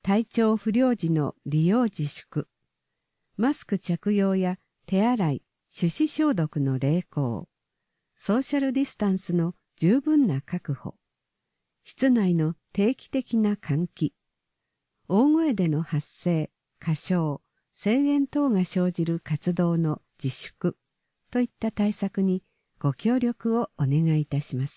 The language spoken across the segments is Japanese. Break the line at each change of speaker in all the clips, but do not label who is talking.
体調不良時の利用自粛、マスク着用や手洗い、手指消毒の励行、ソーシャルディスタンスの十分な確保、室内の定期的な換気、大声での発声、歌唱、声援等が生じる活動の自粛といった対策にご協力をお願いいたします。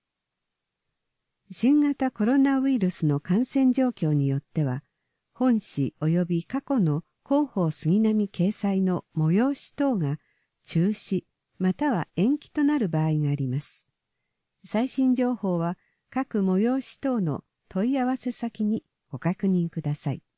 新型コロナウイルスの感染状況によっては、本誌及び過去の広報杉並掲載の催し等が中止または延期となる場合があります。最新情報は各催し等の問い合わせ先にご確認ください。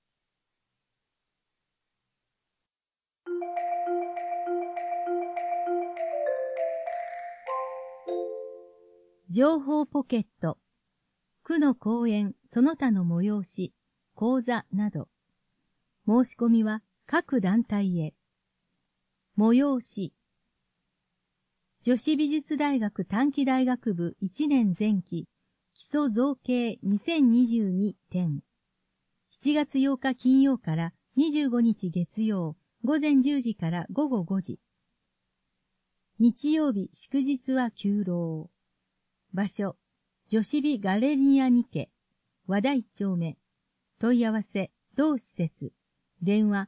情報ポケット、区の講演その他の催し、講座など。申し込みは各団体へ。催し。女子美術大学短期大学部1年前期基礎造形2022点。7月8日金曜から25日月曜午前10時から午後5時。日曜日祝日は休労。場所、女子美ガレリア2家、和田1丁目。問い合わせ、同施設。電話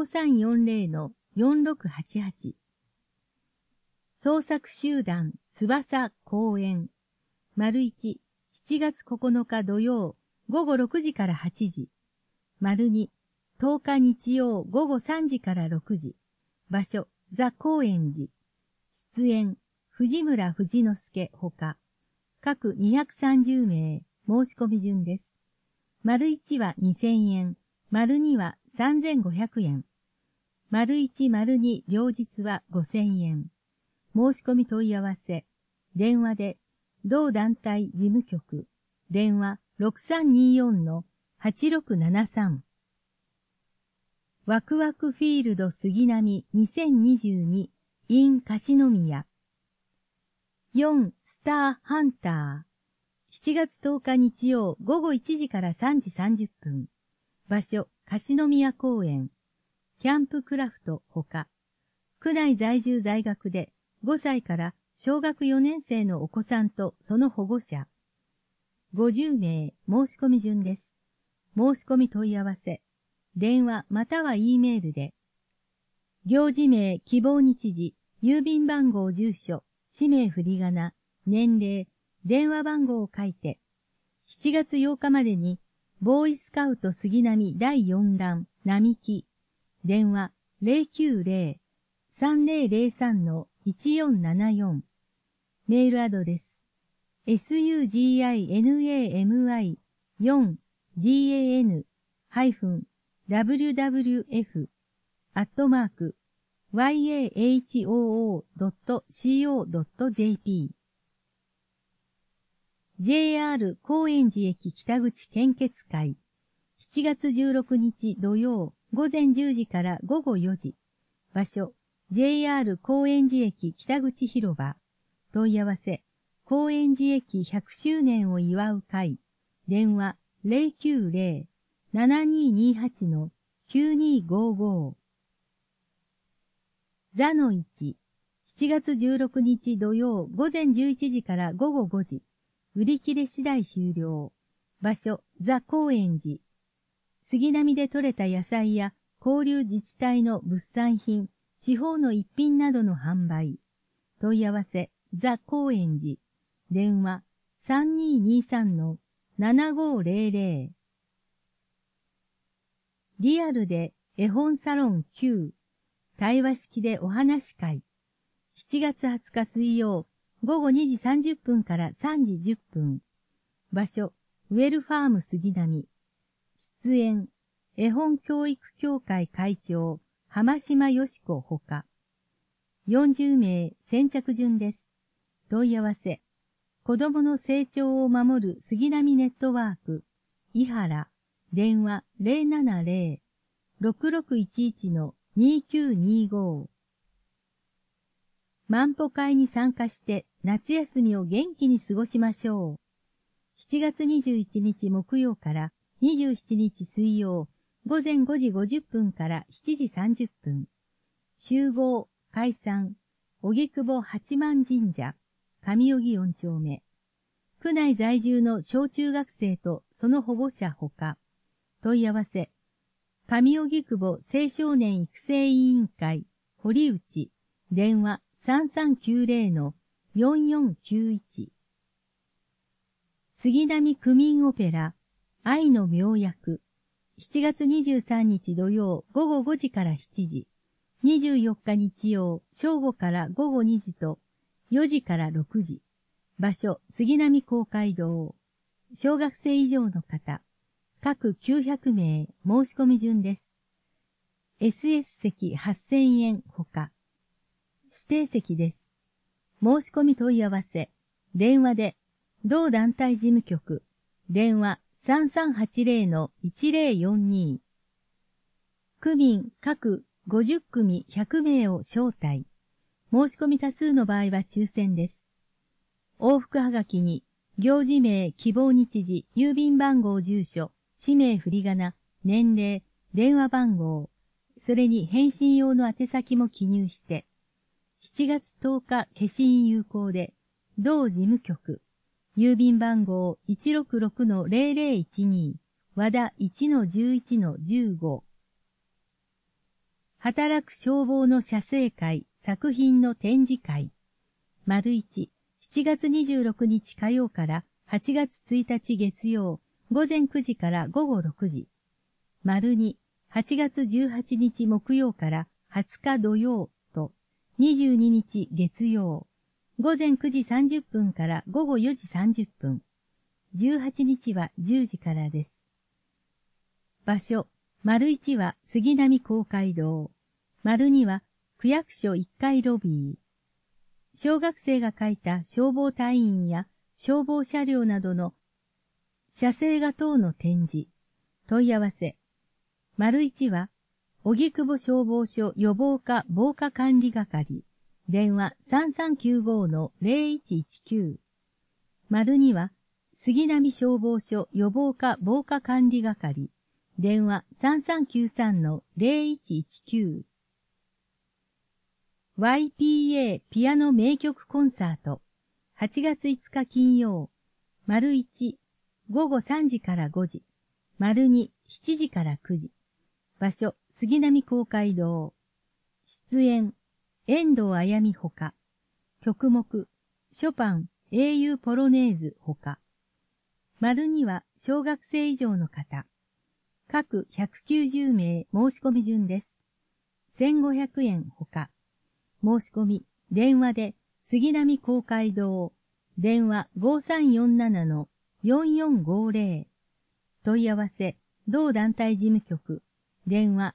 5340-4688。創作集団、翼公演。丸1、7月9日土曜、午後6時から8時。丸2、10日日曜午後3時から6時。場所、ザ・高円寺。出演、藤村藤之助ほか。各230名、申し込み順です。丸1は2000円、丸2は3500円。丸1、丸2両日は5000円。申し込み問い合わせ、電話で、同団体事務局、電話 6324-8673。ワクワクフィールド杉並2022 in 樫宮。4スターハンター。7月10日日曜午後1時から3時30分。場所、樫宮公園。キャンプクラフトほか。区内在住在学で5歳から小学4年生のお子さんとその保護者。50名申し込み順です。申し込み問い合わせ。電話または E メールで。行事名、希望日時、郵便番号住所、氏名振り仮名、年齢、電話番号を書いて、7月8日までに、ボーイスカウト杉並第4弾、並木、電話 090-3003-1474、メールアドレス、suginan-4dan-wwf@yahoo.co.jp JR 高円寺駅北口献血会7月16日土曜午前10時から午後4時場所 JR 高円寺駅北口広場問い合わせ高円寺駅100周年を祝う会電話 090-7228-9255 座の1 7月16日土曜午前11時から午後5時売り切れ次第終了。場所、ザ・高円寺。杉並で採れた野菜や交流自治体の物産品、地方の一品などの販売。問い合わせ、ザ・高円寺。電話、3223-7500。リアルで絵本サロン9。対話式でお話会。7月20日水曜。午後2時30分から3時10分。場所、ウェルファーム杉並。出演、絵本教育協会会長、浜島よし子ほか。40名先着順です。問い合わせ、子供の成長を守る杉並ネットワーク、伊原、電話 070-6611-2925。万歩会に参加して夏休みを元気に過ごしましょう。7月21日木曜から 27日水曜、午前5時50分から7時30分。集合、解散、荻窪八幡神社、上荻4丁目。区内在住の小中学生とその保護者ほか、問い合わせ、上荻窪青少年育成委員会、堀内、電話3390-4491。杉並区民オペラ、愛の妙薬。7月23日土曜午後5時から7時。24日日曜正午から午後2時と4時から6時。場所、杉並公会堂。小学生以上の方。各900名、申し込み順です。SS 席8000円ほか。指定席です。申し込み問い合わせ。電話で、同団体事務局。電話3380-1042。区民各50組100名を招待。申し込み多数の場合は抽選です。往復はがきに、行事名、希望日時、郵便番号、住所、氏名、振り仮名、年齢、電話番号、それに返信用の宛先も記入して、7月10日消印有効で、同事務局、郵便番号 166-0012、和田 1-11-15。働く消防の写生会、作品の展示会。丸1、7月26日火曜から8月1日月曜、午前9時から午後6時。丸2、8月18日木曜から20日土曜と22日月曜、午前9時30分から午後4時30分。18日は10時からです。場所、丸1は杉並公会堂。丸2は区役所1階ロビー。小学生が書いた消防隊員や消防車両などの写生画等の展示。問い合わせ。丸1は、荻窪消防署予防課防火管理係。電話3395-0119。丸2は、杉並消防署予防課防火管理係。電話3393-0119。YPA ピアノ名曲コンサート。8月5日金曜。丸1、午後3時から5時。丸2、7時から9時。場所、杉並公会堂。出演、遠藤あやみほか。曲目、ショパン、英雄ポロネーズほか。丸2は小学生以上の方。各190名申し込み順です。1500円ほか。申し込み、電話で、杉並公会堂。電話5347-4450。問い合わせ、同団体事務局。電話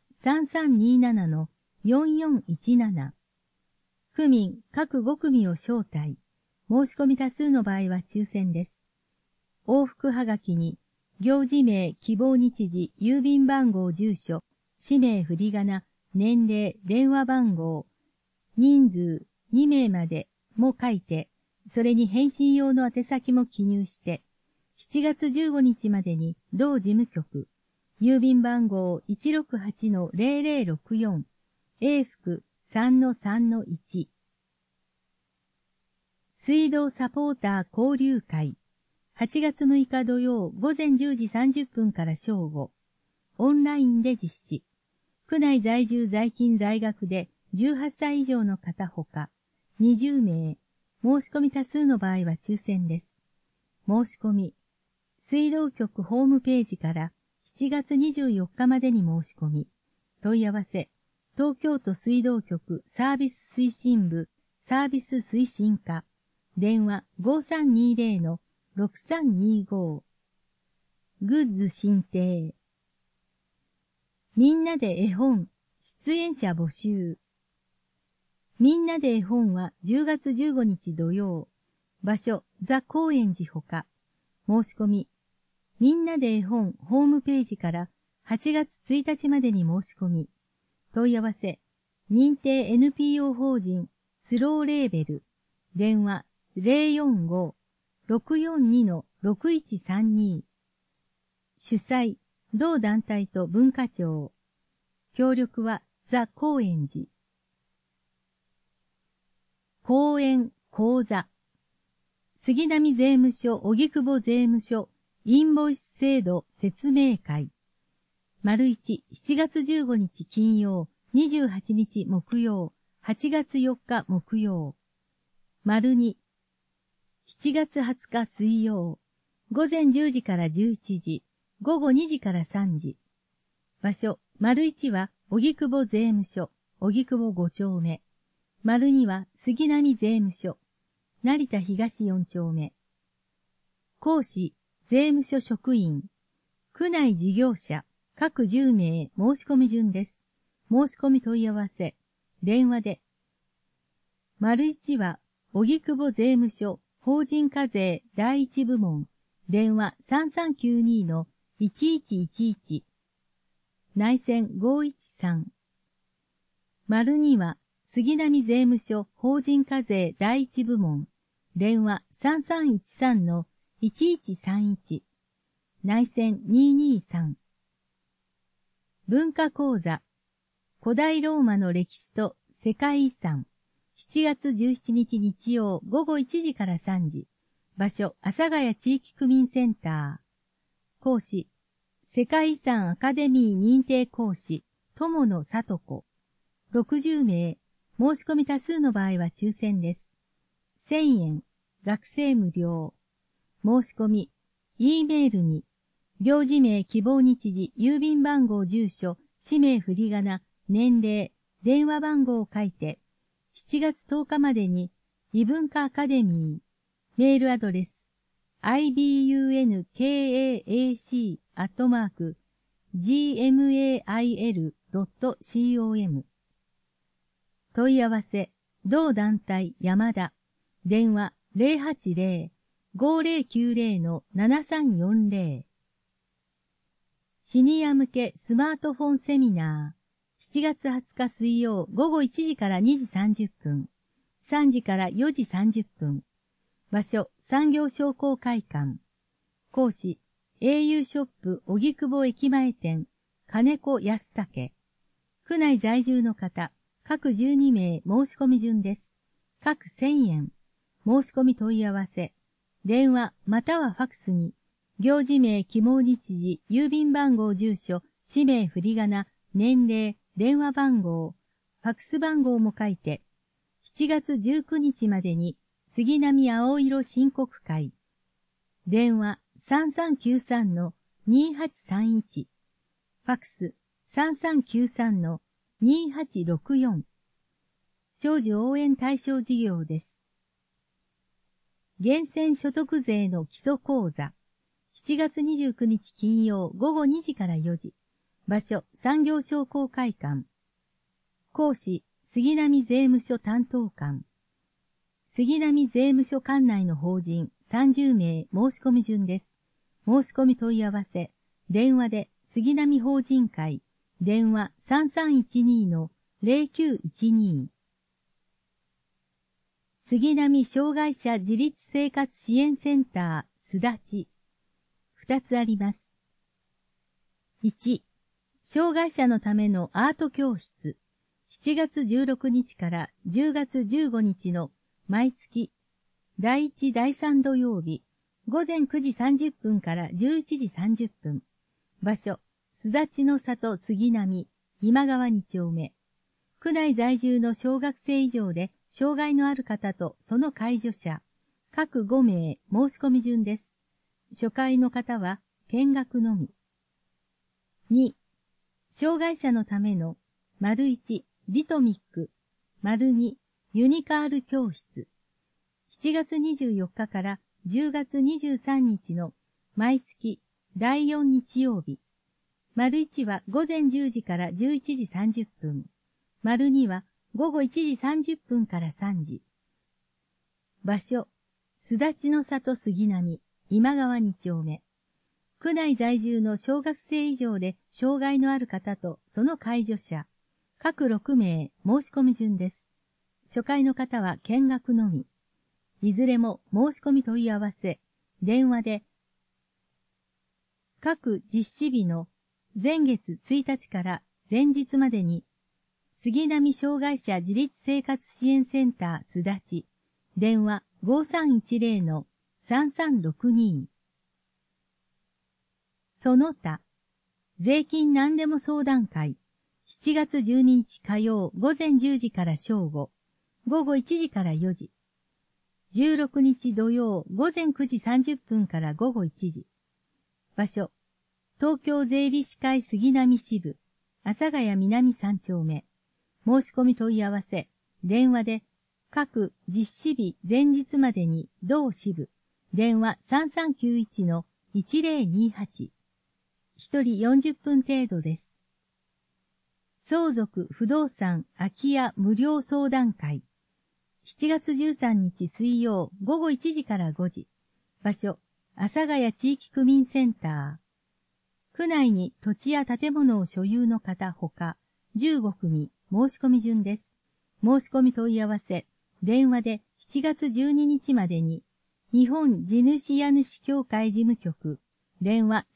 3327-4417。区民各5組を招待。申し込み多数の場合は抽選です。往復はがきに、行事名、希望日時、郵便番号、住所、氏名、振り仮名、年齢、電話番号、人数2名までも書いて、それに返信用の宛先も記入して、7月15日までに同事務局、郵便番号 168-0064、永福 3-3-1。水道サポーター交流会。8月6日土曜午前10時30分から正午。オンラインで実施。区内在住在勤在学で18歳以上の方ほか、20名。申し込み多数の場合は抽選です。申し込み。水道局ホームページから7月24日までに申し込み。問い合わせ。東京都水道局サービス推進部サービス推進課。電話5320-6325。グッズ申請。みんなで絵本、出演者募集。みんなで絵本は10月15日土曜。場所、ザ・高円寺ほか。申し込み。みんなで絵本ホームページから8月1日までに申し込み。問い合わせ。認定 NPO 法人スローレーベル。電話045-642-6132。 主催、同団体と文化庁。協力はザ・高円寺。講演、講座。杉並税務署、荻窪税務署、インボイス制度説明会。丸1、7月15日金曜、28日木曜、8月4日木曜。丸2、7月20日水曜、午前10時から11時、午後2時から3時。場所、丸1は、荻窪税務署、荻窪5丁目。丸2は、杉並税務署、成田東4丁目。講師、税務署職員。区内事業者、各10名申し込み順です。申し込み問い合わせ、電話で。丸1は、荻窪税務署、法人課税第一部門、電話3392-1111。内線513。丸2は、杉並税務署法人課税第一部門、電話3313-1131。内線223。文化講座。古代ローマの歴史と世界遺産。7月17日日曜午後1時から3時。場所、阿佐ヶ谷地域区民センター。講師、世界遺産アカデミー認定講師、友野里子。60名。申し込み多数の場合は抽選です。1000円。学生無料。申し込み。E メールに。領事名、希望日時、郵便番号、住所、氏名、振り仮名、年齢、電話番号を書いて、7月10日までに、異文化アカデミー。メールアドレス。ibunkac@gmail.com。問い合わせ、同団体山田。電話080-5090-7340。シニア向けスマートフォンセミナー。7月20日水曜午後1時から2時30分。3時から4時30分。場所、産業商工会館。講師、au ショップ荻窪駅前店、金子康武。区内在住の方、各12名申し込み順です。各1000円。申し込み問い合わせ。電話またはファクスに、行事名、希望日時、郵便番号、住所、氏名、振り仮名、年齢、電話番号、ファクス番号も書いて、7月19日までに、杉並青色申告会。電話3393-2831。ファクス3393-2864。長寿応援対象事業です。源泉所得税の基礎講座。7月29日金曜午後2時から4時。場所、産業商工会館。講師、杉並税務署担当官。杉並税務署管内の法人30名申し込み順です。申し込み問い合わせ。電話で杉並法人会。電話3312-0912。杉並障害者自立生活支援センター、すだち。2つあります。1、障害者のためのアート教室。7月16日から10月15日の毎月、第1、第3土曜日、午前9時30分から11時30分。場所、すだちの里杉並、今川2丁目。区内在住の小学生以上で障害のある方とその介助者、各5名申し込み順です。初回の方は見学のみ。2、障害者のための、丸1、リトミック、丸2、ユニカール教室。7月24日から10月23日の毎月第4日曜日。丸1は午前10時から11時30分。丸2は午後1時30分から3時。場所、すだちの里杉並、今川2丁目。区内在住の小学生以上で障害のある方とその介助者、各6名申し込み順です。初回の方は見学のみ。いずれも申し込み問い合わせ、電話で、 各実施日の前月1日から前日までに、杉並障害者自立生活支援センターすだち、電話 5310-3362。その他、税金何でも相談会、7月12日火曜午前10時から正午、午後1時から4時。16日土曜午前9時30分から午後1時。場所、東京税理士会杉並支部、阿佐ヶ谷南3丁目。申し込み問い合わせ、電話で、各実施日前日までに同支部、電話 3391-1028。一人40分程度です。相続不動産空き家無料相談会。7月13日水曜午後1時から5時。場所、阿佐ヶ谷地域区民センター。区内に土地や建物を所有の方ほか、15組、申し込み順です。申し込み問い合わせ、電話で7月12日までに、日本地主家主協会事務局、電話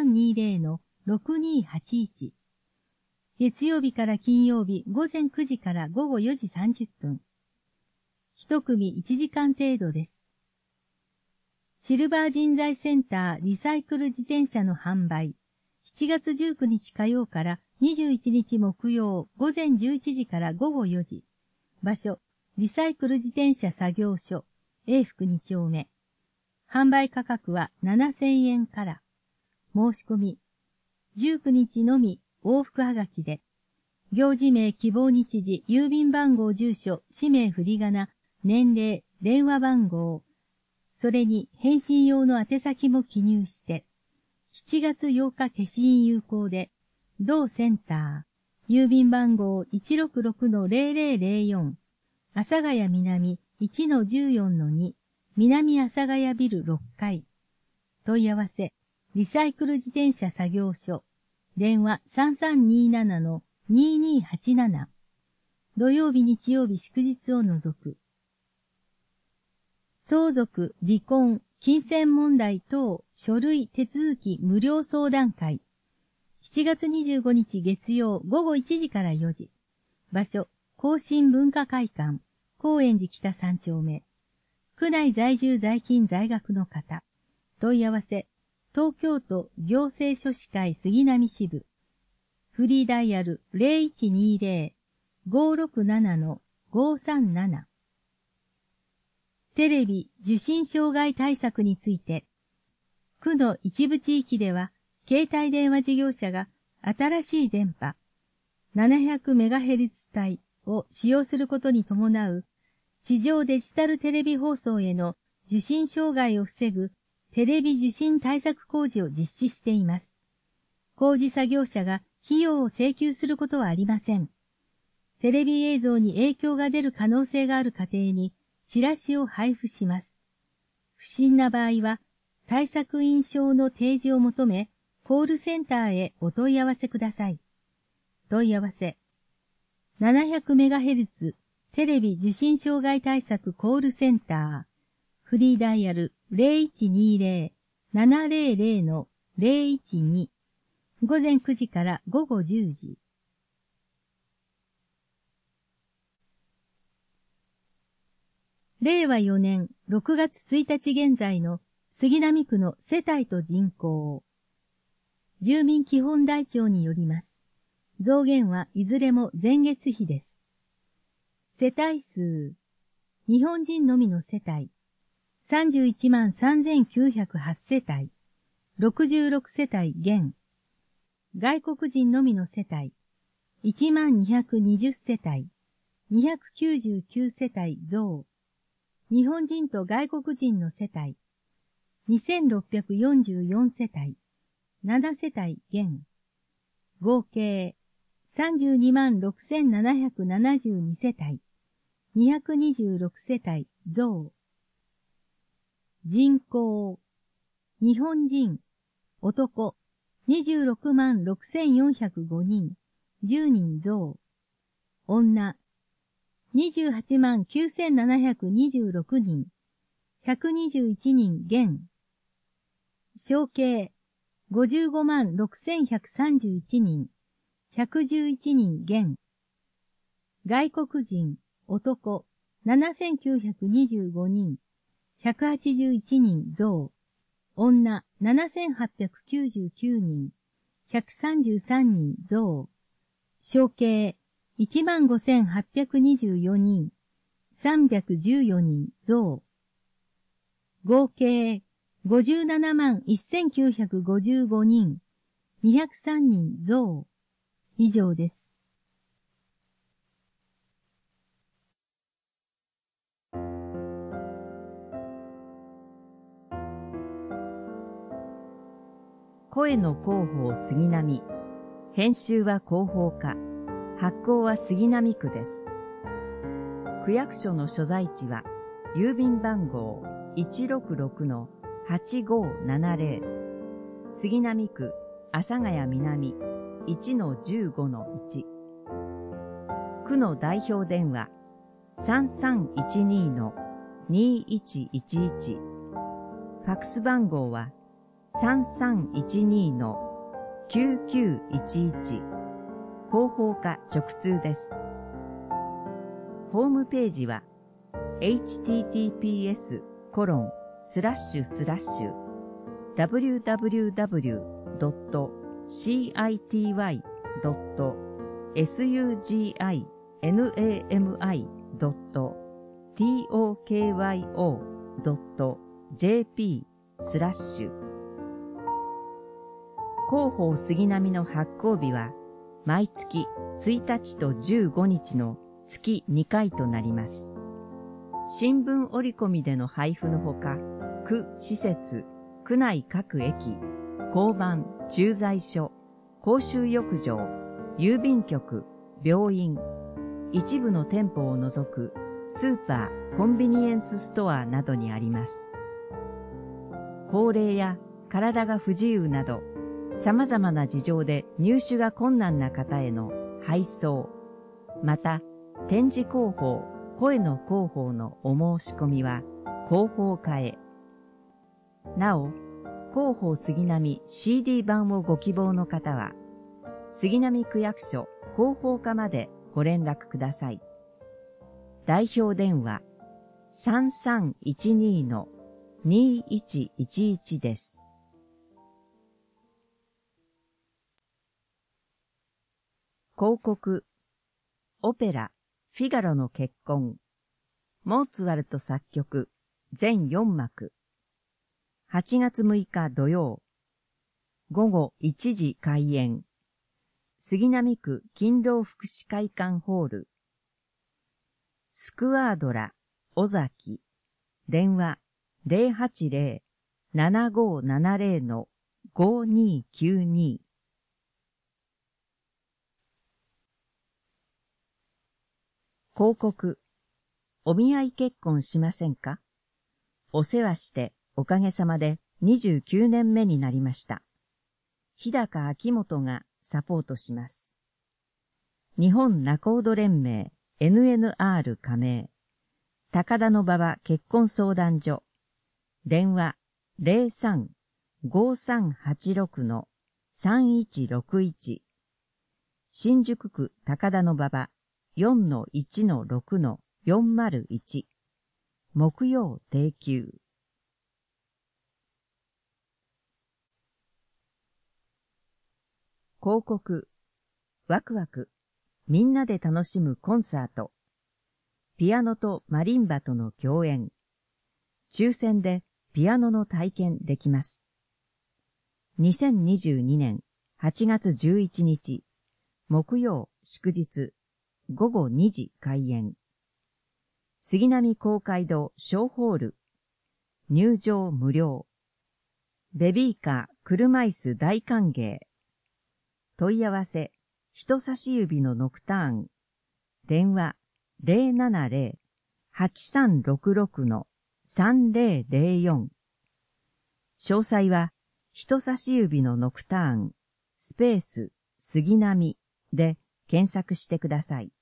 3320-6281。月曜日から金曜日午前9時から午後4時30分。一組1時間程度です。シルバー人材センターリサイクル自転車の販売。7月19日火曜から21日木曜午前11時から午後4時。場所、リサイクル自転車作業所、永福2丁目。販売価格は7000円から。申し込み。19日のみ往復はがきで。行事名、希望日時、郵便番号、住所、氏名、振り仮名、年齢、電話番号。それに返信用の宛先も記入して。7月8日消印有効で。同センター。郵便番号 166-0004。阿佐ヶ谷南 1-14-2。南阿佐ヶ谷ビル6階。問い合わせ。リサイクル自転車作業所。電話 3327-2287。土曜日日曜日祝日を除く。相続、離婚、金銭問題等書類手続き無料相談会。7月25日月曜午後1時から4時。場所、更新文化会館、高円寺北3丁目。区内在住在勤在学の方。問い合わせ、東京都行政書士会杉並支部。フリーダイヤル 0120-567-537。テレビ受信障害対策について、区の一部地域では、携帯電話事業者が新しい電波 700MHz 帯を使用することに伴う地上デジタルテレビ放送への受信障害を防ぐテレビ受信対策工事を実施しています。工事作業者が費用を請求することはありません。テレビ映像に影響が出る可能性がある家庭にチラシを配布します。不審な場合は対策員証の提示を求め、コールセンターへお問い合わせください。問い合わせ。700MHz テレビ受信障害対策コールセンター。フリーダイヤル 0120-700-012。午前9時から午後10時。令和4年6月1日現在の杉並区の世帯と人口。住民基本台帳によります。増減はいずれも前月比です。世帯数。日本人のみの世帯。313,908世帯。66世帯減。外国人のみの世帯。1220世帯。299世帯増。日本人と外国人の世帯。2644世帯。7世帯減。合計、326,772世帯。226世帯増。人口。日本人。男。266,405人。10人増。女。289,726人。121人減。小計。 556131人、111人減。外国人、男、7925人、181人増。女、7899人、133人増。小計、15824人、314人増。合計、571955人、203人増。以上です。
声の広報杉並。編集は広報課。発行は杉並区です。区役所の所在地は、郵便番号 166-8570。杉並区阿佐ヶ谷南 1-15-1。区の代表電話 3312-2111。ファクス番号は 3312-9911。広報課直通です。ホームページは www.city.suginami.tokyo.jp/広報杉並の発行日は毎月1日と15日の月2回となります。新聞折り込みでの配布のほか、区施設、区内各駅、交番、駐在所、公衆浴場、郵便局、病院、一部の店舗を除くスーパー、コンビニエンスストアなどにあります。高齢や体が不自由など、様々な事情で入手が困難な方への配送、また展示広報、声の広報のお申し込みは広報課へ。なお、広報杉並 CD 版をご希望の方は、杉並区役所広報課までご連絡ください。代表電話 3312-2111 です。広告、オペラ、フィガロの結婚、モーツァルト作曲、全4幕。8月6日土曜、午後1時開演。杉並区勤労福祉会館ホール。スクワードラ、尾崎。電話、080-7570-5292。広告、お見合い結婚しませんか？お世話しておかげさまで29年目になりました。日高秋元がサポートします。日本仲人連盟 NNR 加盟。高田馬場結婚相談所。電話 03-5386-3161。新宿区高田馬場 4-1-6-401。木曜定休。広告、ワクワク、みんなで楽しむコンサート。ピアノとマリンバとの共演。抽選でピアノの体験できます。2022年8月11日、木曜祝日、午後2時開演。杉並公会堂小ホール。入場無料。ベビーカー、車椅子大歓迎。問い合わせ、人差し指のノクターン。電話、070-8366-3004。詳細は、人差し指のノクターン、スペース、杉並で検索してください。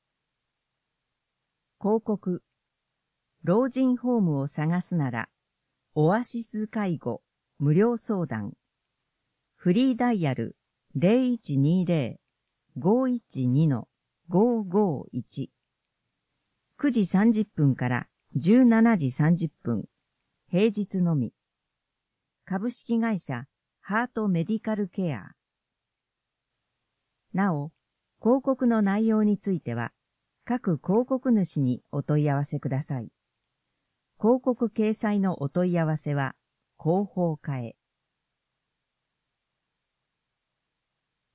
広告、老人ホームを探すなら、 オアシス介護無料相談。フリーダイヤル 0120-512-551。9時30分から17時30分。平日のみ。株式会社ハートメディカルケア。なお、広告の内容については、各広告主にお問い合わせください。広告掲載のお問い合わせは、広報課へ。